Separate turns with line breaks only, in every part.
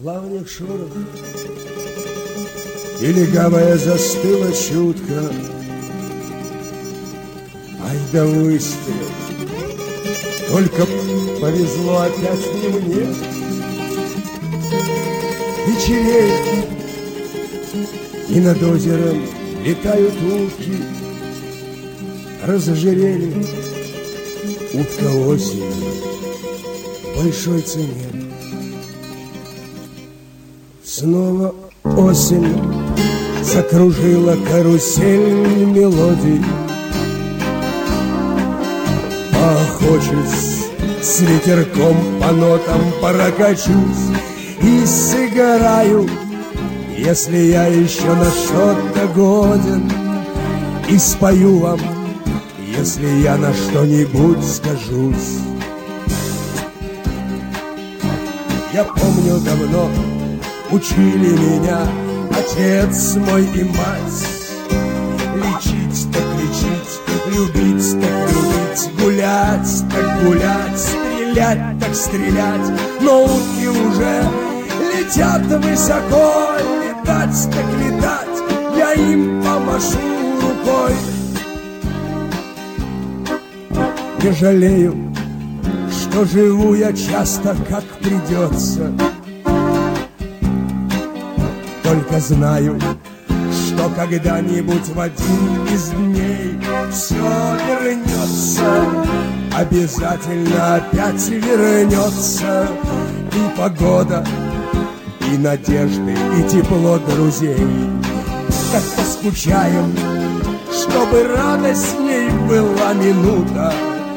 Плавник шорох, и легавая застыла чутко. Ай да выстрел, только повезло опять не мне. Вечереет, и над озером летают утки. Разожирели утка осенью в большой цене. Снова осень закружила карусель мелодий. Поохочусь, с ветерком по нотам прокачусь и сыграю, если я еще на что-то годен, и спою вам, если я на что-нибудь скажусь. Я помню, давно учили меня отец мой и мать. Лечить так лечить, любить так любить, гулять так гулять, стрелять так стрелять. Но утки уже летят высоко, летать так летать, я им помашу рукой. Не жалею, что живу я часто, как придется. Только знаю, что когда-нибудь в один из дней все вернется. Обязательно опять вернется. И погода, и надежды, и тепло друзей. Так поскучаем, чтобы радостней была минута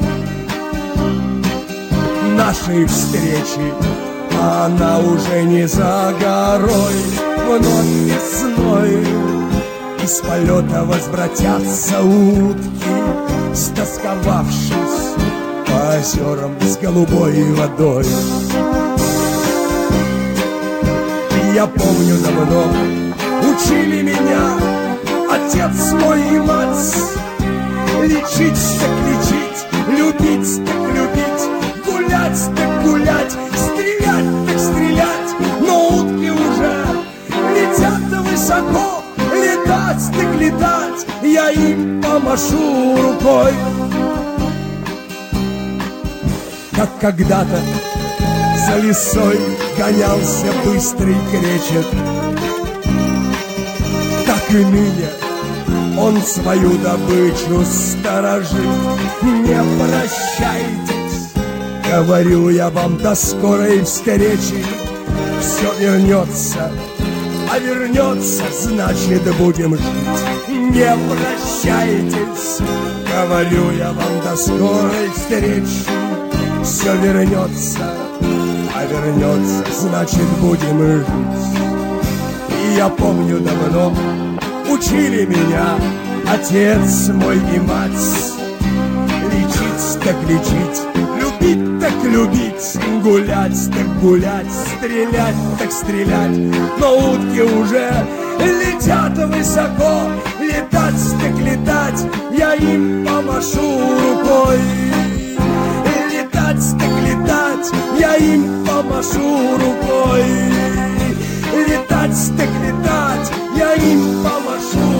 нашей встречи, а она уже не за горой. Вновь весной из полета возвратятся утки, стосковавшись по озерам с голубой водой. Я помню, давно учили меня отец мой и мать. Лечить так лечить, любить так любить, гулять так гулять, стрелять так стрелять. Но утки уже летят высоко, летать так летать, я им помашу рукой. Как когда-то за лисой гонялся быстрый кречет, так и ныне он свою добычу сторожит. Не прощайтесь, говорю я вам, до скорой встречи. Все вернется, а вернется, значит будем жить. Не прощайтесь, говорю я вам, до скорой встречи. Все вернется, а вернется, значит будем жить. И я помню, давно учили меня отец мой и мать. Лечить так лечить, любить так любить, гулять так гулять, стрелять так стрелять. Но утки уже летят высоко, летать так летать, я им помашу рукой. Летать так летать, я им помашу рукой. Летать так летать, я им помашу